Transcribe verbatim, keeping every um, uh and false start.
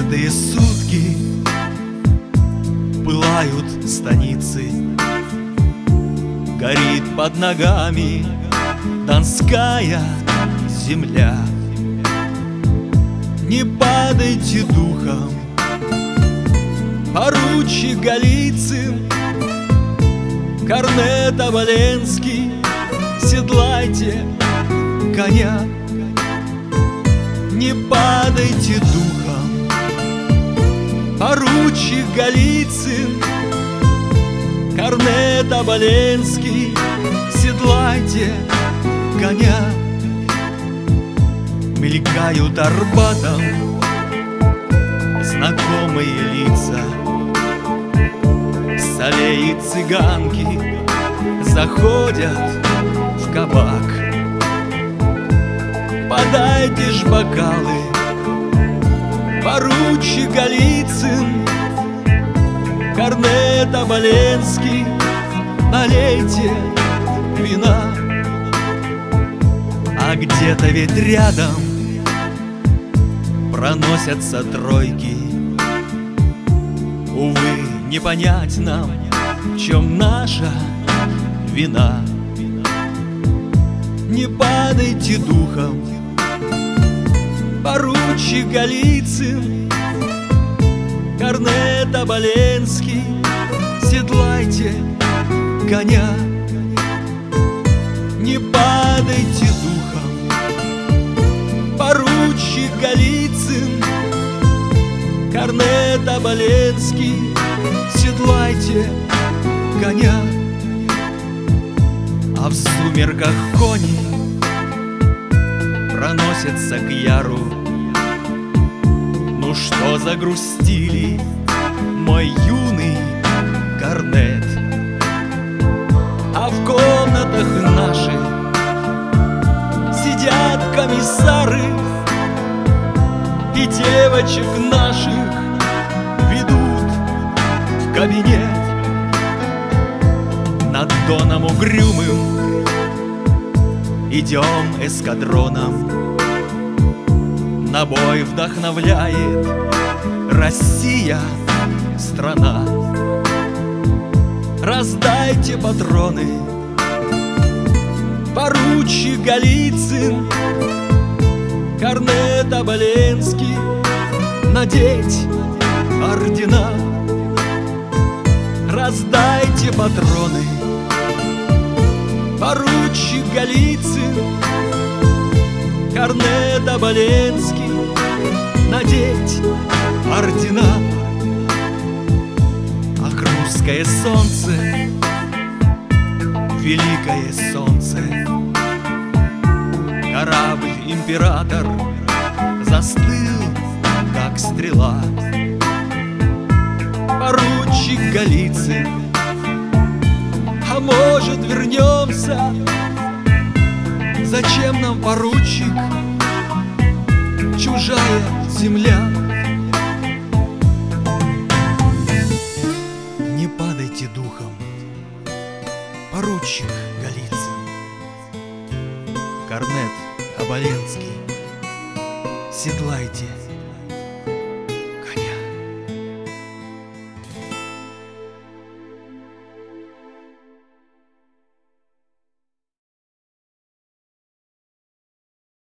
Каждые сутки пылают станицы, горит под ногами донская земля. Не падайте духом, поручик Голицын, корнет Оболенский, седлайте коня. Не падайте духом, поручик Голицын, корнет Оболенский, седлайте коня. Мелькают Арбатом знакомые лица, солей и цыганки заходят в кабак. Подайте ж бокалы, поручик Голицын, корнет Оболенский, налейте вина. А где-то ведь рядом проносятся тройки. Увы, не понять нам, в чем наша вина. Не падайте духом, поручик Голицын, корнет Оболенский, седлайте коня. Не падайте духом, поручик Голицын, корнет Оболенский, седлайте коня. А в сумерках кони проносятся к яру. Ну что загрустили, мой юный корнет? А в комнатах наших сидят комиссары, и девочек наших ведут в кабинет. Над Доном угрюмым идем эскадроном, на бой вдохновляет Россия, страна. Раздайте патроны, поручик Голицын, корнет Оболенский, надеть ордена. Раздайте патроны, поручик Голицын, корнет Оболенский, надеть ордена. Ах, русское солнце, великое солнце, корабль император застыл, как стрела. Поручик Голицын, а может вернемся? Зачем нам, поручик, чужая земля? Не падайте духом, поручик Голицын, корнет Оболенский, седлайте